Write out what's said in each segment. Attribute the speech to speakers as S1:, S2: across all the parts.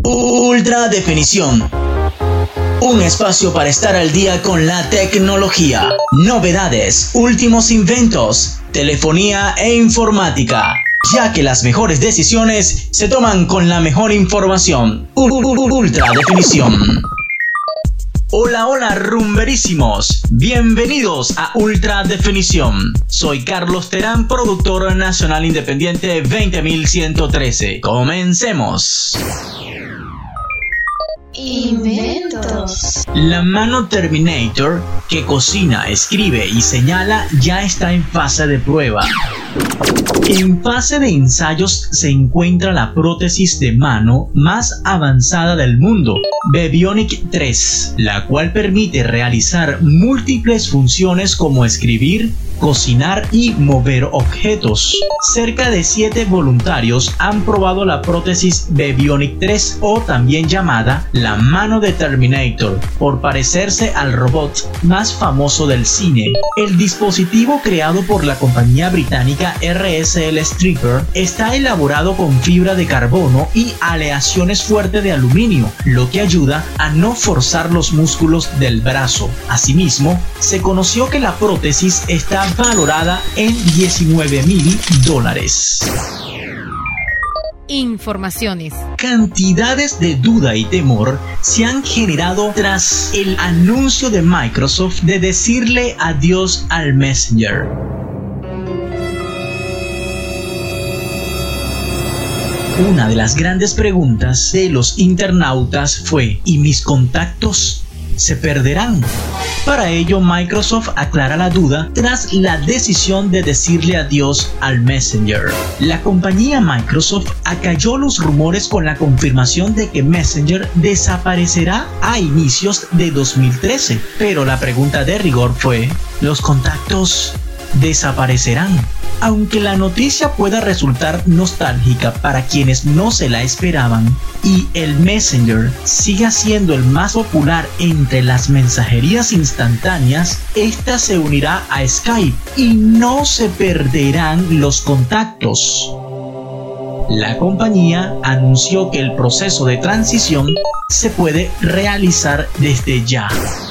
S1: Ultra Definición. Un espacio para estar al día con la tecnología, novedades, últimos inventos, telefonía e informática, ya que las mejores decisiones se toman con la mejor información. Ultra Definición. Hola rumberísimos, bienvenidos a Ultra Definición. Soy Carlos Terán, productor nacional independiente 20113. Comencemos.
S2: Inventos.
S1: La mano Terminator, que cocina, escribe y señala, ya está en fase de prueba. En fase de ensayos se encuentra la prótesis de mano más avanzada del mundo, Bebionic 3, la cual permite realizar múltiples funciones como escribir, cocinar y mover objetos. Cerca de 7 voluntarios han probado la prótesis Bebionic 3, o también llamada la mano de Terminator, por parecerse al robot más famoso del cine. El dispositivo, creado por la compañía británica RSL Stripper, está elaborado con fibra de carbono y aleaciones fuertes de aluminio, lo que ayuda a no forzar los músculos del brazo. Asimismo, se conoció que la prótesis está valorada en $19,000.
S3: Informaciones.
S1: Cantidades de duda y temor se han generado tras el anuncio de Microsoft de decirle adiós al Messenger. Una de las grandes preguntas de los internautas fue: ¿y mis contactos se perderán? Para ello, Microsoft aclara la duda tras la decisión de decirle adiós al Messenger. La compañía Microsoft acalló los rumores con la confirmación de que Messenger desaparecerá a inicios de 2013. Pero la pregunta de rigor fue: ¿los contactos desaparecerán? Aunque la noticia pueda resultar nostálgica para quienes no se la esperaban y el Messenger siga siendo el más popular entre las mensajerías instantáneas, esta se unirá a Skype y no se perderán los contactos. La compañía anunció que el proceso de transición se puede realizar desde ya.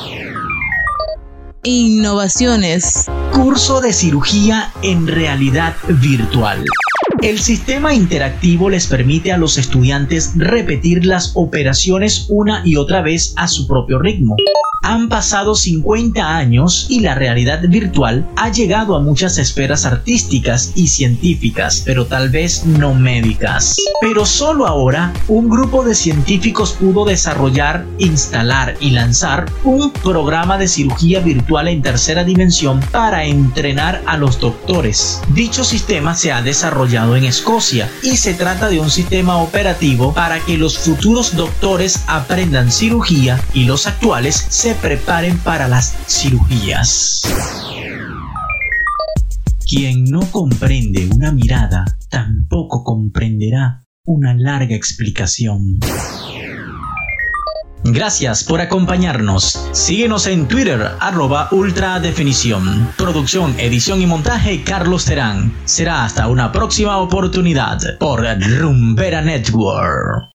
S2: Innovaciones.
S1: Curso de cirugía en realidad virtual. El sistema interactivo les permite a los estudiantes repetir las operaciones una y otra vez a su propio ritmo. Han pasado 50 años y la realidad virtual ha llegado a muchas esferas artísticas y científicas, pero tal vez no médicas. Pero solo ahora, un grupo de científicos pudo desarrollar, instalar y lanzar un programa de cirugía virtual en tercera dimensión para entrenar a los doctores. Dicho sistema se ha desarrollado en Escocia y se trata de un sistema operativo para que los futuros doctores aprendan cirugía y los actuales se preparen para las cirugías. Quien no comprende una mirada, tampoco comprenderá una larga explicación. Gracias por acompañarnos. Síguenos en Twitter, @ultradefinición. Producción, edición y montaje, Carlos Terán. Será hasta una próxima oportunidad por Rumbera Network.